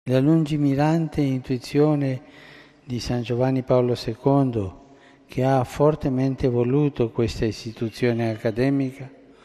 La lungimirante intuizione di San Giovanni Paolo II, che ha fortemente voluto questa istituzione accademica,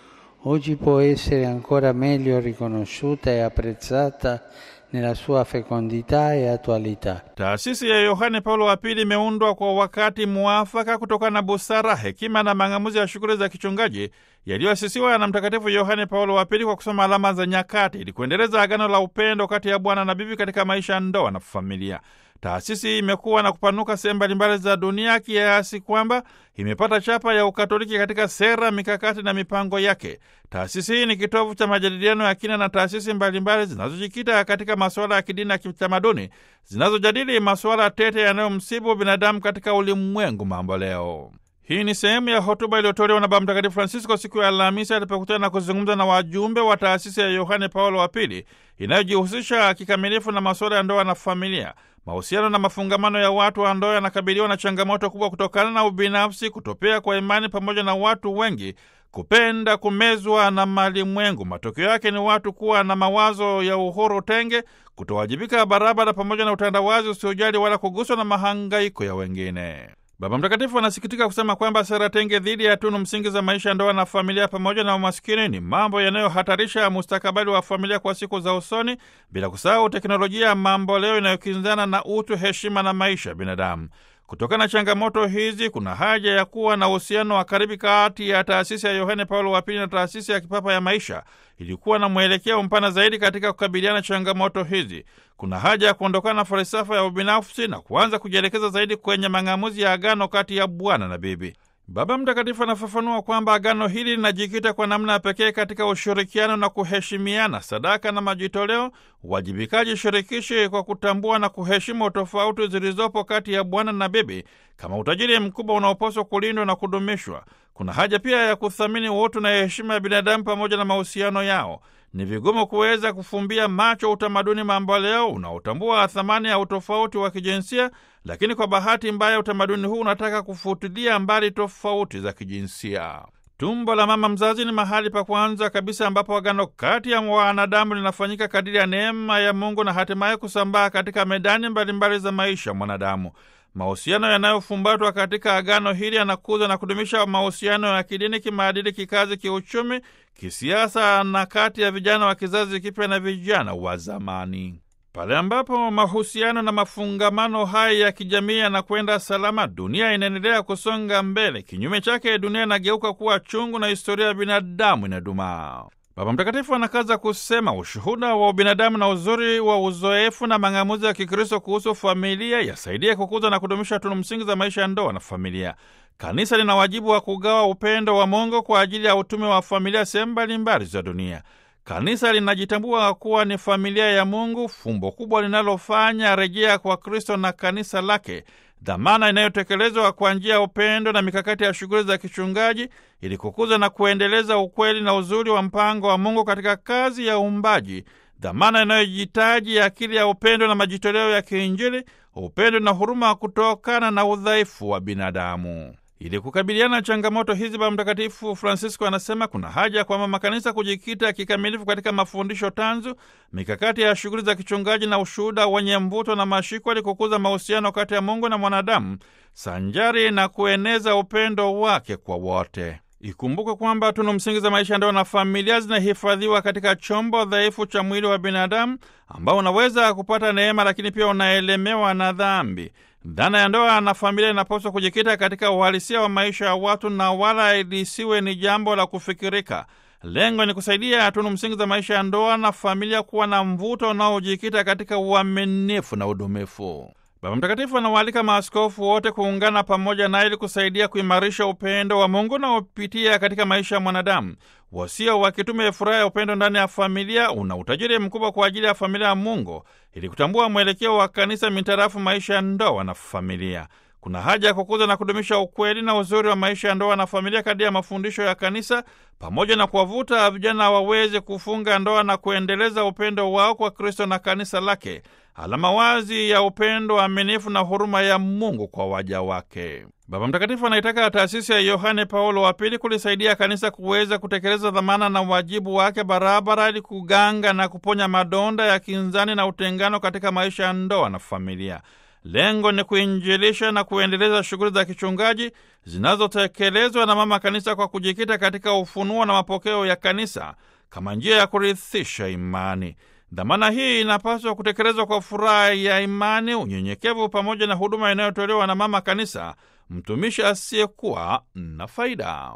oggi può essere ancora meglio riconosciuta e apprezzata nella sua fecondità e attualità. Taasisi ya Yohane Paulo wa Pili imeundwa kwa wakati muafaka kutokana na busara, hekima na mang'amuzi ya shughuli za kichungaji yaliyoasisiwa na Mtakatifu Yohane Paulo wa Pili kwa kusoma alama za nyakati ili kuendeleza agano la upendo kati ya bwana na bibi katika maisha ya ndoa na familia. Taasisi imekuwa na kupanuka sehemu mbalimbali za dunia kiasi kwamba imepata chapa ya Ukatoliki katika sera, mikakati na mipango yake. Taasisi hii ni kitovu cha majadiliano ya kina na taasisi mbalimbali zinazojikita katika masuala ya kidini na kitamaduni, zinazojadili masuala tete yanayomsibu binadamu katika ulimwengu mambo leo. Hii ni sehemu ya hotuba iliyotolewa na Baba Mtakatifu Francisco siku ya Alhamisi alipokutana na kuzungumza na wajumbe wa taasisi ya Yohane Paulo wa Pili inayojihusisha kikamilifu na masuala ya ndoa na familia. Mahusiano na mafungamano ya watu wa ndoa yanakabiliwa na changamoto kubwa kutokana na ubinafsi, kutopea kwa imani, pamoja na watu wengi kupenda kumezwa na malimwengu. Matokeo yake ni watu kuwa na mawazo ya uhuru tenge, kutowajibika barabara, pamoja na utandawazi usiojali wala kuguswa na mahangaiko ya wengine. Baba Mtakatifu anasikitika kusema kwamba sera tenge dhidi ya tunu msingi za maisha ya ndoa na familia pamoja na umaskini ni mambo yanayohatarisha mustakabali wa familia kwa siku za usoni, bila kusahau teknolojia ya mambo leo inayokinzana na utu, heshima na maisha ya binadamu. Kutokana na changamoto hizi, kuna haja ya kuwa na uhusiano wa karibu kati ya taasisi ya Yohane Paulo wa Pili na taasisi ya kipapa ya maisha, ilikuwa na mwelekeo mpana zaidi katika kukabiliana changamoto hizi. Kuna haja ya kuondokana na falsafa ya ubinafsi na kuanza kujielekeza zaidi kwenye mang'amuzi ya agano kati ya bwana na bibi. Baba Mtakatifu anafafanua kwamba agano hili linajikita kwa namna ya pekee katika ushirikiano na kuheshimiana, sadaka na majitoleo, uwajibikaji shirikishi kwa kutambua na kuheshimu tofauti zilizopo kati ya bwana na bibi kama utajiri mkubwa unaopaswa kulindwa na kudumishwa. Kuna haja pia ya kuthamini utu na heshima ya binadamu pamoja na mahusiano yao. Ni vigumu kuweza kufumbia macho utamaduni mambo leo unaotambua thamani ya utofauti wa kijinsia, lakini kwa bahati mbaya utamaduni huu unataka kufutilia mbali tofauti za kijinsia. Tumbo la mama mzazi ni mahali pa kwanza kabisa ambapo agano kati ya wanadamu linafanyika kadiri ya neema ya Mungu na hatimaye kusambaa katika medani mbalimbali za maisha mwanadamu. Mahusiano yanayofumbatwa katika agano hili yanakuza na kudumisha mahusiano ya kidini, kimaadili, kikazi, kiuchumi, kisiasa na kati ya vijana wa kizazi kipya na vijana wa zamani. Pale ambapo mahusiano na mafungamano haya ya kijamii yanakwenda salama, dunia inaendelea kusonga mbele. Kinyume chake, dunia inageuka kuwa chungu na historia ya binadamu inadumaa. Baba Mtakatifu anakaza kusema ushuhuda wa ubinadamu na uzuri wa uzoefu na mang'amuzi ya Kikristo kuhusu familia yasaidia kukuza na kudumisha tunu msingi za maisha ya ndoa na familia. Kanisa lina wajibu wa kugawa upendo wa Mungu kwa ajili ya utume wa familia sehemu mbalimbali za dunia. Kanisa linajitambua kuwa ni familia ya Mungu, fumbo kubwa linalofanya rejea kwa Kristo na kanisa lake, dhamana inayotekelezwa kwa njia ya upendo na mikakati ya shughuli za kichungaji ili kukuza na kuendeleza ukweli na uzuri wa mpango wa Mungu katika kazi ya uumbaji, dhamana inayojitaji akili ya upendo na majitoleo ya kiinjili, upendo na huruma kutokana na udhaifu wa binadamu. Ili kukabiliana na changamoto hizi, Baba Mtakatifu Francisco anasema kuna haja kwa mama kanisa kujikita kikamilifu katika mafundisho tanzu, mikakati ya shughuli za kichungaji na ushuhuda wenye mvuto na mashiko ili kukuza mahusiano kati ya Mungu na mwanadamu sanjari na kueneza upendo wake kwa wote. Ikumbukwe kwamba tunu msingi za maisha ya ndoa na familia zinahifadhiwa katika chombo dhaifu cha mwili wa binadamu ambao unaweza kupata neema lakini pia unaelemewa na dhambi. Dhana ya ndoa na familia inapaswa kujikita katika uhalisia wa maisha ya watu na wala lisiwe ni jambo la kufikirika. Lengo ni kusaidia tunu msingi za maisha ya ndoa na familia kuwa na mvuto unaojikita katika uaminifu na udumifu. Baba Mtakatifu anawaalika maaskofu wote kuungana pamoja na ili kusaidia kuimarisha upendo wa Mungu na upitia katika maisha ya mwanadamu. Wasia wa kitume furaha ya upendo ndani ya familia una utajiri mkubwa kwa ajili ya familia ya Mungu ili kutambua mwelekeo wa kanisa mitarafu maisha ya ndoa na familia. Kuna haja ya kukuza na kudumisha ukweli na uzuri wa maisha ya ndoa na familia kadiri ya mafundisho ya kanisa, pamoja na kuwavuta vijana waweze kufunga ndoa na kuendeleza upendo wao kwa Kristo na kanisa lake, alama wazi ya upendo, aminifu na huruma ya Mungu kwa waja wake. Baba Mtakatifu anaitaka taasisi ya Yohane Paulo wa Pili kulisaidia kanisa kuweza kutekeleza dhamana na wajibu wake barabara, ili kuganga na kuponya madonda ya kinzani na utengano katika maisha ya ndoa na familia. Lengo ni kuinjilisha na kuendeleza shughuli za kichungaji zinazotekelezwa na mama kanisa kwa kujikita katika ufunuo na mapokeo ya kanisa kama njia ya kurithisha imani. Dhamana hii inapaswa kutekelezwa kwa furaha ya imani, unyenyekevu pamoja na huduma inayotolewa na mama kanisa, mtumishi asiyekuwa na faida.